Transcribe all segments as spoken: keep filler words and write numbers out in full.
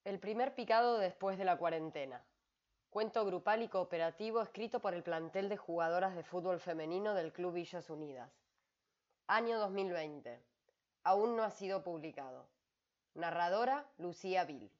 El primer picado después de la cuarentena. Cuento grupal y cooperativo escrito por el plantel de jugadoras de fútbol femenino del Club Villas Unidas. Año dos mil veinte. Aún no ha sido publicado. Narradora Lucía Vil.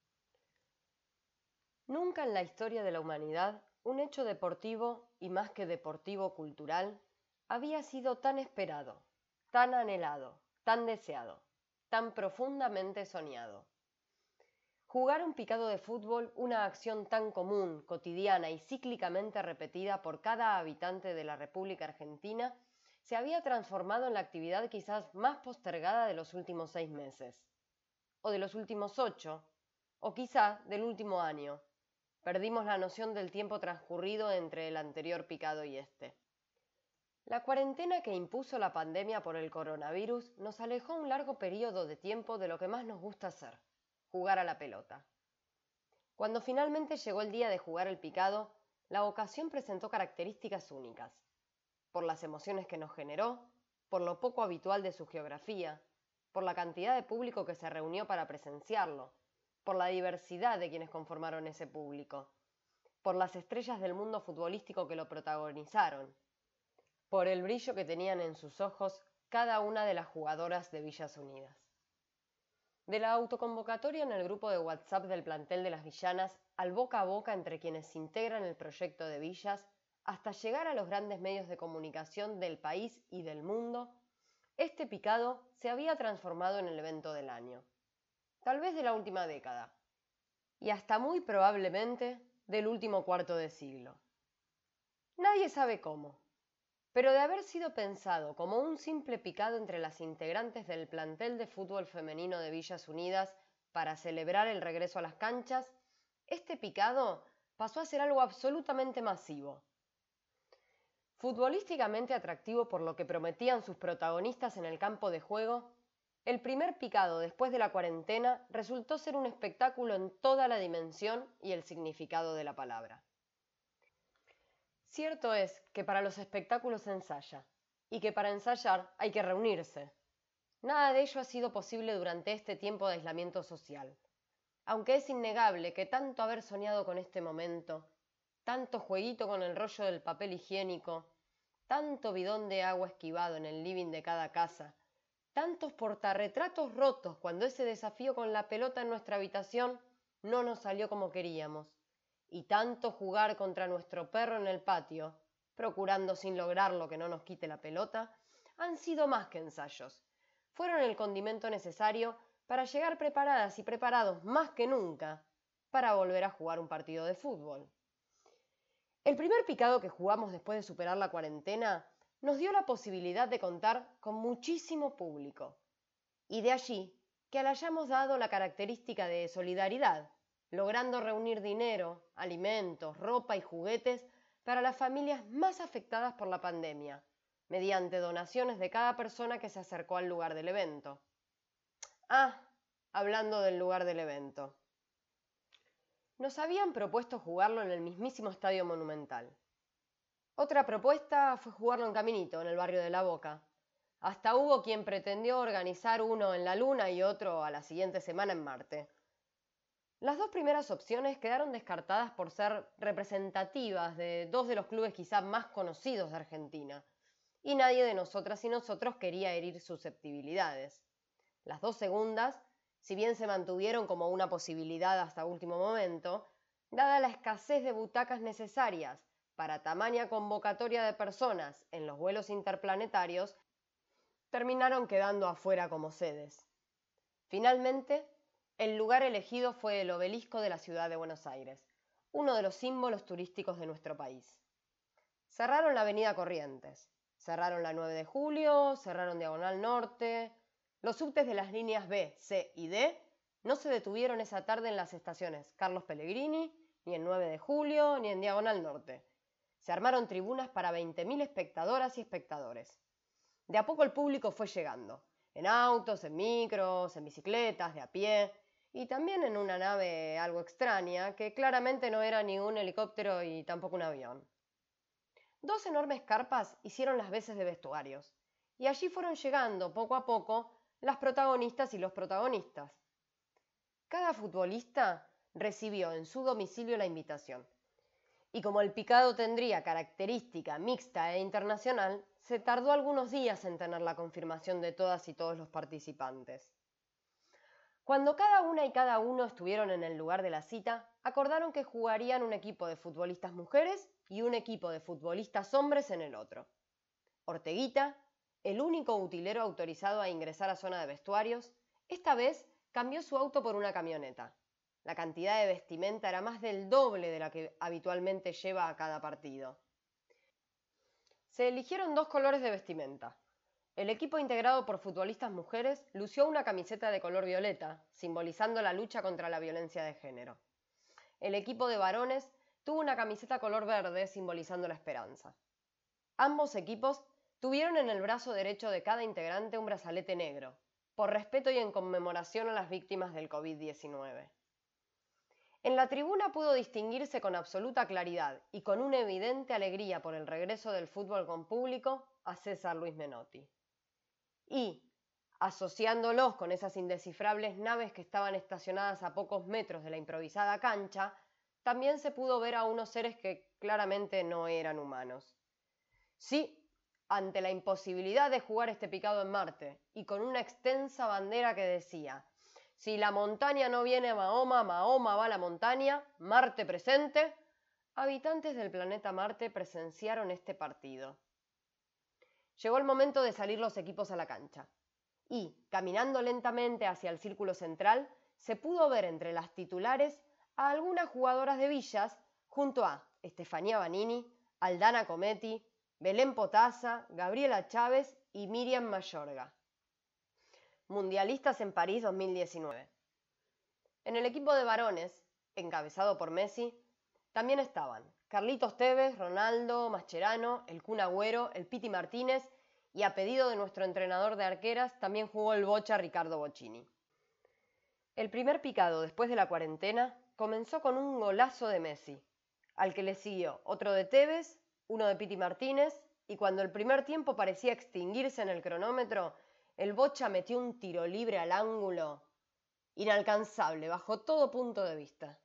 Nunca en la historia de la humanidad un hecho deportivo, y más que deportivo cultural, había sido tan esperado, tan anhelado, tan deseado, tan profundamente soñado. Jugar un picado de fútbol, una acción tan común, cotidiana y cíclicamente repetida por cada habitante de la República Argentina, se había transformado en la actividad quizás más postergada de los últimos seis meses, o de los últimos ocho, o quizá del último año. Perdimos la noción del tiempo transcurrido entre el anterior picado y este. La cuarentena que impuso la pandemia por el coronavirus nos alejó un largo periodo de tiempo de lo que más nos gusta hacer: jugar a la pelota. Cuando finalmente llegó el día de jugar el picado, la ocasión presentó características únicas, por las emociones que nos generó, por lo poco habitual de su geografía, por la cantidad de público que se reunió para presenciarlo, por la diversidad de quienes conformaron ese público, por las estrellas del mundo futbolístico que lo protagonizaron, por el brillo que tenían en sus ojos cada una de las jugadoras de Villas Unidas. De la autoconvocatoria en el grupo de WhatsApp del plantel de las Villanas al boca a boca entre quienes integran el proyecto de Villas, hasta llegar a los grandes medios de comunicación del país y del mundo, este picado se había transformado en el evento del año, tal vez de la última década, y hasta muy probablemente del último cuarto de siglo. Nadie sabe cómo, pero de haber sido pensado como un simple picado entre las integrantes del plantel de fútbol femenino de Villas Unidas para celebrar el regreso a las canchas, este picado pasó a ser algo absolutamente masivo. Futbolísticamente atractivo por lo que prometían sus protagonistas en el campo de juego, el primer picado después de la cuarentena resultó ser un espectáculo en toda la dimensión y el significado de la palabra. Cierto es que para los espectáculos se ensaya, y que para ensayar hay que reunirse. Nada de ello ha sido posible durante este tiempo de aislamiento social, aunque es innegable que tanto haber soñado con este momento, tanto jueguito con el rollo del papel higiénico, tanto bidón de agua esquivado en el living de cada casa, tantos portarretratos rotos cuando ese desafío con la pelota en nuestra habitación no nos salió como queríamos, y tanto jugar contra nuestro perro en el patio, procurando sin lograrlo que no nos quite la pelota, han sido más que ensayos. Fueron el condimento necesario para llegar preparadas y preparados más que nunca para volver a jugar un partido de fútbol. El primer picado que jugamos después de superar la cuarentena nos dio la posibilidad de contar con muchísimo público, y de allí que le hayamos dado la característica de solidaridad, logrando reunir dinero, alimentos, ropa y juguetes para las familias más afectadas por la pandemia, mediante donaciones de cada persona que se acercó al lugar del evento. Ah, hablando del lugar del evento. Nos habían propuesto jugarlo en el mismísimo Estadio Monumental. Otra propuesta fue jugarlo en Caminito, en el barrio de La Boca. Hasta hubo quien pretendió organizar uno en la Luna y otro a la siguiente semana en Marte. Las dos primeras opciones quedaron descartadas por ser representativas de dos de los clubes quizá más conocidos de Argentina, y nadie de nosotras y nosotros quería herir susceptibilidades. Las dos segundas, si bien se mantuvieron como una posibilidad hasta último momento, dada la escasez de butacas necesarias para tamaña convocatoria de personas en los vuelos interplanetarios, terminaron quedando afuera como sedes. Finalmente, el lugar elegido fue el Obelisco de la ciudad de Buenos Aires, uno de los símbolos turísticos de nuestro país. Cerraron la avenida Corrientes, cerraron la nueve de julio, cerraron Diagonal Norte. Los subtes de las líneas B, C y D no se detuvieron esa tarde en las estaciones Carlos Pellegrini, ni en nueve de julio, ni en Diagonal Norte. Se armaron tribunas para veinte mil espectadoras y espectadores. De a poco el público fue llegando, en autos, en micros, en bicicletas, de a pie, y también en una nave algo extraña, que claramente no era ni un helicóptero y tampoco un avión. Dos enormes carpas hicieron las veces de vestuarios, y allí fueron llegando poco a poco las protagonistas y los protagonistas. Cada futbolista recibió en su domicilio la invitación. Y como el picado tendría característica mixta e internacional, se tardó algunos días en tener la confirmación de todas y todos los participantes. Cuando cada una y cada uno estuvieron en el lugar de la cita, acordaron que jugarían un equipo de futbolistas mujeres y un equipo de futbolistas hombres en el otro. Orteguita, el único utilero autorizado a ingresar a zona de vestuarios, esta vez cambió su auto por una camioneta. La cantidad de vestimenta era más del doble de la que habitualmente lleva a cada partido. Se eligieron dos colores de vestimenta. El equipo integrado por futbolistas mujeres lució una camiseta de color violeta, simbolizando la lucha contra la violencia de género. El equipo de varones tuvo una camiseta color verde, simbolizando la esperanza. Ambos equipos tuvieron en el brazo derecho de cada integrante un brazalete negro, por respeto y en conmemoración a las víctimas del COVID diecinueve. En la tribuna pudo distinguirse con absoluta claridad y con una evidente alegría por el regreso del fútbol con público a César Luis Menotti. Y, asociándolos con esas indescifrables naves que estaban estacionadas a pocos metros de la improvisada cancha, también se pudo ver a unos seres que claramente no eran humanos. Sí, ante la imposibilidad de jugar este picado en Marte, y con una extensa bandera que decía: si la montaña no viene a Mahoma, Mahoma va a la montaña, Marte presente, habitantes del planeta Marte presenciaron este partido. Llegó el momento de salir los equipos a la cancha, y, caminando lentamente hacia el círculo central, se pudo ver entre las titulares a algunas jugadoras de Villas, junto a Estefanía Banini, Aldana Cometti, Belén Potasa, Gabriela Chávez y Miriam Mayorga. Mundialistas en París dos mil diecinueve. En el equipo de varones, encabezado por Messi, también estaban Carlitos Tevez, Ronaldo, Mascherano, el Kun Agüero, el Piti Martínez y, a pedido de nuestro entrenador de arqueras, también jugó el bocha Ricardo Bocchini. El primer picado después de la cuarentena comenzó con un golazo de Messi, al que le siguió otro de Tevez, uno de Piti Martínez, y cuando el primer tiempo parecía extinguirse en el cronómetro, el bocha metió un tiro libre al ángulo, inalcanzable bajo todo punto de vista.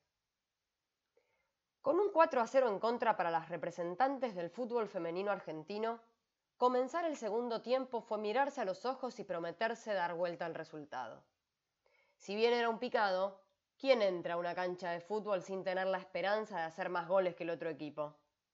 Con un cuatro a cero en contra para las representantes del fútbol femenino argentino, comenzar el segundo tiempo fue mirarse a los ojos y prometerse dar vuelta al resultado. Si bien era un picado, ¿quién entra a una cancha de fútbol sin tener la esperanza de hacer más goles que el otro equipo?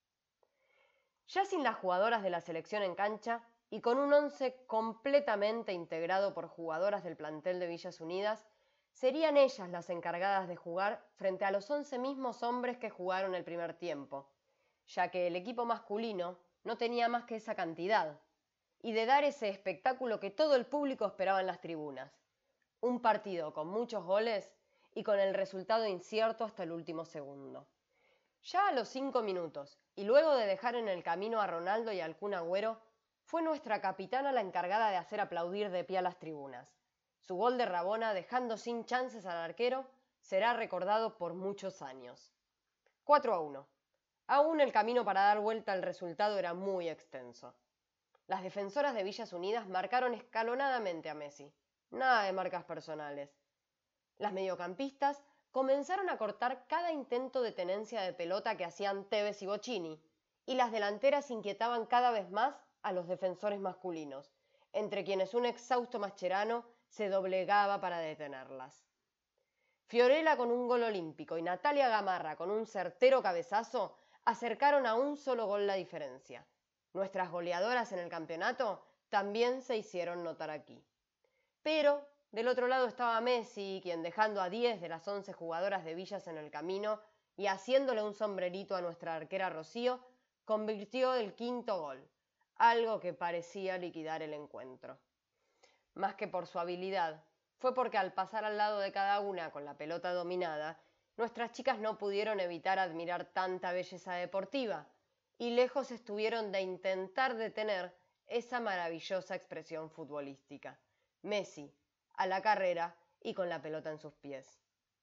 Ya sin las jugadoras de la selección en cancha y con un once completamente integrado por jugadoras del plantel de Villas Unidas, serían ellas las encargadas de jugar frente a los once mismos hombres que jugaron el primer tiempo, ya que el equipo masculino no tenía más que esa cantidad, y de dar ese espectáculo que todo el público esperaba en las tribunas. Un partido con muchos goles y con el resultado incierto hasta el último segundo. Ya a los cinco minutos, y luego de dejar en el camino a Ronaldo y al Kun Agüero, fue nuestra capitana la encargada de hacer aplaudir de pie a las tribunas. Su gol de Rabona, dejando sin chances al arquero, será recordado por muchos años. cuatro a uno. Aún el camino para dar vuelta al resultado era muy extenso. Las defensoras de Villas Unidas marcaron escalonadamente a Messi. Nada de marcas personales. Las mediocampistas comenzaron a cortar cada intento de tenencia de pelota que hacían Tevez y Bocchini, y las delanteras inquietaban cada vez más a los defensores masculinos, entre quienes un exhausto Mascherano se doblegaba para detenerlas. Fiorella con un gol olímpico y Natalia Gamarra con un certero cabezazo acercaron a un solo gol la diferencia. Nuestras goleadoras en el campeonato también se hicieron notar aquí. Pero del otro lado estaba Messi, quien, dejando a diez de las once jugadoras de Villas en el camino y haciéndole un sombrerito a nuestra arquera Rocío, convirtió el quinto gol, algo que parecía liquidar el encuentro. Más que por su habilidad, fue porque al pasar al lado de cada una con la pelota dominada, nuestras chicas no pudieron evitar admirar tanta belleza deportiva, y lejos estuvieron de intentar detener esa maravillosa expresión futbolística. Messi, a la carrera y con la pelota en sus pies.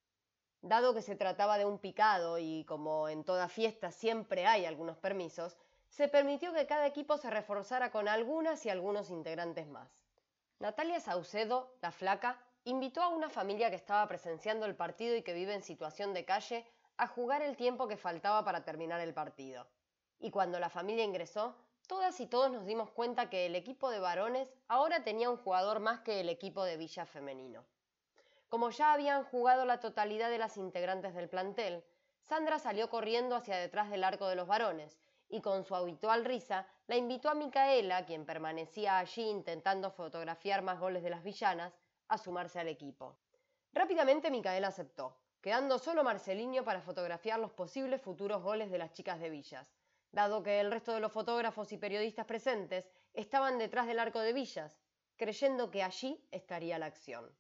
Dado que se trataba de un picado y como en toda fiesta siempre hay algunos permisos, se permitió que cada equipo se reforzara con algunas y algunos integrantes más. Natalia Saucedo, la flaca, invitó a una familia que estaba presenciando el partido y que vive en situación de calle a jugar el tiempo que faltaba para terminar el partido. Y cuando la familia ingresó, todas y todos nos dimos cuenta que el equipo de varones ahora tenía un jugador más que el equipo de Villa femenino. Como ya habían jugado la totalidad de las integrantes del plantel, Sandra salió corriendo hacia detrás del arco de los varones y con su habitual risa la invitó a Micaela, quien permanecía allí intentando fotografiar más goles de las villanas, a sumarse al equipo. Rápidamente Micaela aceptó, quedando solo Marcelinho para fotografiar los posibles futuros goles de las chicas de Villas, dado que el resto de los fotógrafos y periodistas presentes estaban detrás del arco de Villas, creyendo que allí estaría la acción.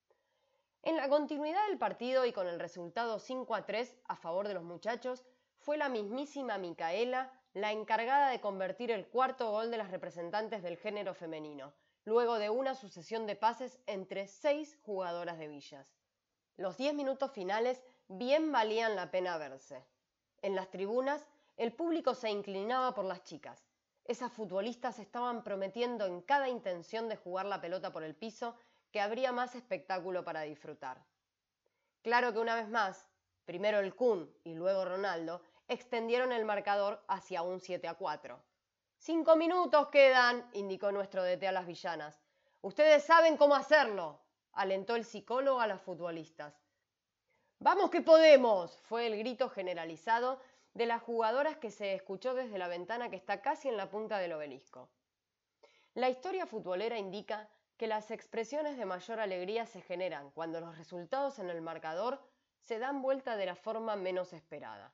En la continuidad del partido y con el resultado cinco a tres a favor de los muchachos, fue la mismísima Micaela la encargada de convertir el cuarto gol de las representantes del género femenino, luego de una sucesión de pases entre seis jugadoras de Villas. Los diez minutos finales bien valían la pena verse. En las tribunas, el público se inclinaba por las chicas. Esas futbolistas estaban prometiendo en cada intención de jugar la pelota por el piso que habría más espectáculo para disfrutar. Claro que una vez más, primero el Kun y luego Ronaldo, extendieron el marcador hacia un siete a cuatro. Cinco minutos quedan, indicó nuestro D T a las villanas. Ustedes saben cómo hacerlo, alentó el psicólogo a las futbolistas. ¡Vamos que podemos!, fue el grito generalizado de las jugadoras que se escuchó desde la ventana que está casi en la punta del obelisco. La historia futbolera indica que las expresiones de mayor alegría se generan cuando los resultados en el marcador se dan vuelta de la forma menos esperada.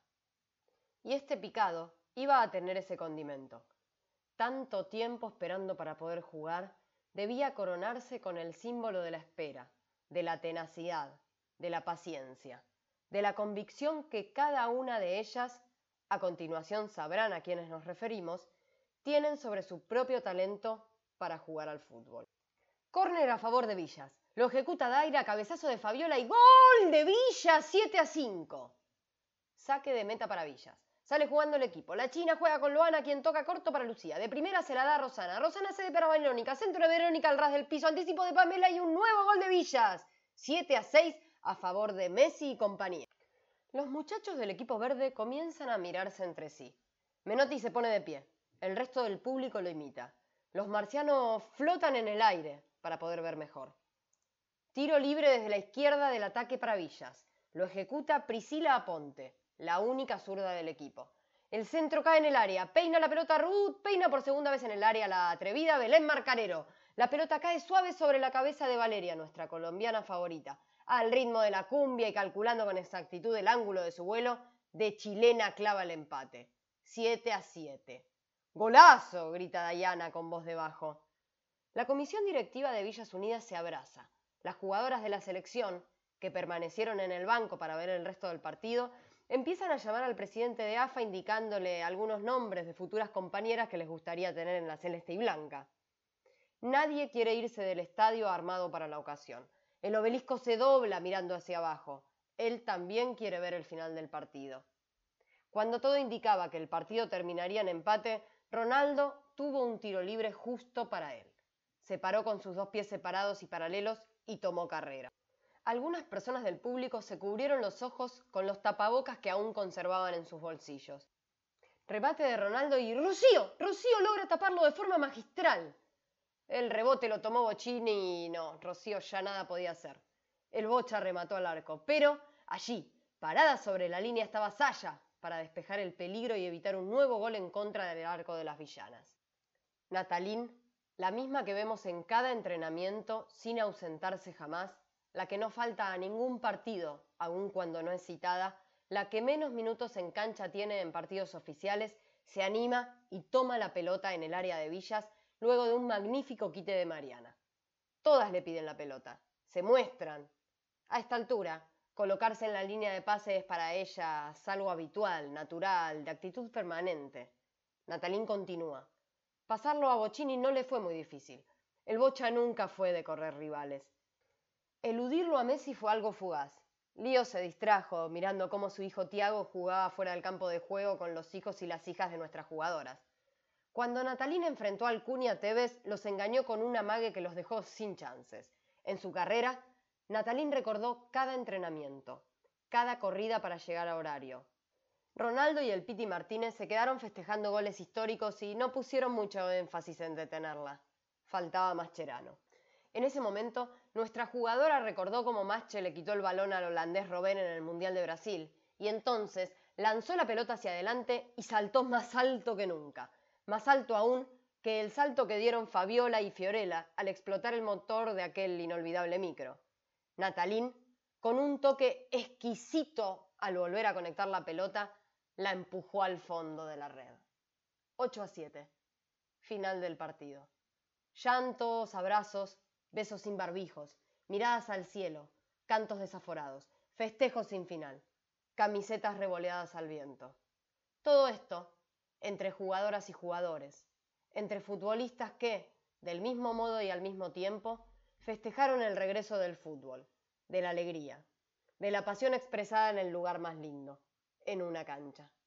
Y este picado iba a tener ese condimento. Tanto tiempo esperando para poder jugar debía coronarse con el símbolo de la espera, de la tenacidad, de la paciencia, de la convicción que cada una de ellas, a continuación sabrán a quienes nos referimos, tienen sobre su propio talento para jugar al fútbol. Córner a favor de Villas. Lo ejecuta Daira, cabezazo de Fabiola y ¡gol de Villas! siete a cinco. Saque de meta para Villas. Sale jugando el equipo. La China juega con Loana, quien toca corto para Lucía. De primera se la da a Rosana. Rosana cede para Verónica. Centro de Verónica al ras del piso. Anticipo de Pamela y un nuevo gol de Villas. siete a seis a favor de Messi y compañía. Los muchachos del equipo verde comienzan a mirarse entre sí. Menotti se pone de pie. El resto del público lo imita. Los marcianos flotan en el aire para poder ver mejor. Tiro libre desde la izquierda del ataque para Villas. Lo ejecuta Priscila Aponte, la única zurda del equipo. El centro cae en el área. Peina la pelota Ruth. Peina por segunda vez en el área la atrevida Belén Marcarero. La pelota cae suave sobre la cabeza de Valeria, nuestra colombiana favorita. Al ritmo de la cumbia y calculando con exactitud el ángulo de su vuelo, de chilena clava el empate. siete a siete. ¡Golazo!, grita Dayana con voz de bajo. La comisión directiva de Villas Unidas se abraza. Las jugadoras de la selección, que permanecieron en el banco para ver el resto del partido, empiezan a llamar al presidente de A F A indicándole algunos nombres de futuras compañeras que les gustaría tener en la celeste y blanca. Nadie quiere irse del estadio armado para la ocasión. El obelisco se dobla mirando hacia abajo. Él también quiere ver el final del partido. Cuando todo indicaba que el partido terminaría en empate, Ronaldo tuvo un tiro libre justo para él. Se paró con sus dos pies separados y paralelos y tomó carrera. Algunas personas del público se cubrieron los ojos con los tapabocas que aún conservaban en sus bolsillos. Remate de Ronaldo y ¡Rocío! ¡Rocío logra taparlo de forma magistral! El rebote lo tomó Bocchini y no, Rocío ya nada podía hacer. El Bocha remató al arco, pero allí, parada sobre la línea, estaba Saya para despejar el peligro y evitar un nuevo gol en contra del arco de las villanas. Natalín, la misma que vemos en cada entrenamiento sin ausentarse jamás, la que no falta a ningún partido, aun cuando no es citada, la que menos minutos en cancha tiene en partidos oficiales, se anima y toma la pelota en el área de Villas luego de un magnífico quite de Mariana. Todas le piden la pelota, se muestran. A esta altura, colocarse en la línea de pase es para ellas algo habitual, natural, de actitud permanente. Natalín continúa. Pasarlo a Bocchini no le fue muy difícil. El Bocha nunca fue de correr rivales. Eludirlo a Messi fue algo fugaz. Lío se distrajo mirando cómo su hijo Tiago jugaba fuera del campo de juego con los hijos y las hijas de nuestras jugadoras. Cuando Natalín enfrentó al Kun y a Tevez, los engañó con un amague que los dejó sin chances. En su carrera, Natalín recordó cada entrenamiento, cada corrida para llegar a horario. Ronaldo y el Piti Martínez se quedaron festejando goles históricos y no pusieron mucho énfasis en detenerla. Faltaba Mascherano. En ese momento, nuestra jugadora recordó cómo Masche le quitó el balón al holandés Robben en el Mundial de Brasil, y entonces lanzó la pelota hacia adelante y saltó más alto que nunca, más alto aún que el salto que dieron Fabiola y Fiorella al explotar el motor de aquel inolvidable micro. Natalín, con un toque exquisito al volver a conectar la pelota, la empujó al fondo de la red. ocho a siete. Final del partido. Llantos, abrazos, besos sin barbijos, miradas al cielo, cantos desaforados, festejos sin final, camisetas revoleadas al viento. Todo esto entre jugadoras y jugadores, entre futbolistas que, del mismo modo y al mismo tiempo, festejaron el regreso del fútbol, de la alegría, de la pasión expresada en el lugar más lindo, en una cancha.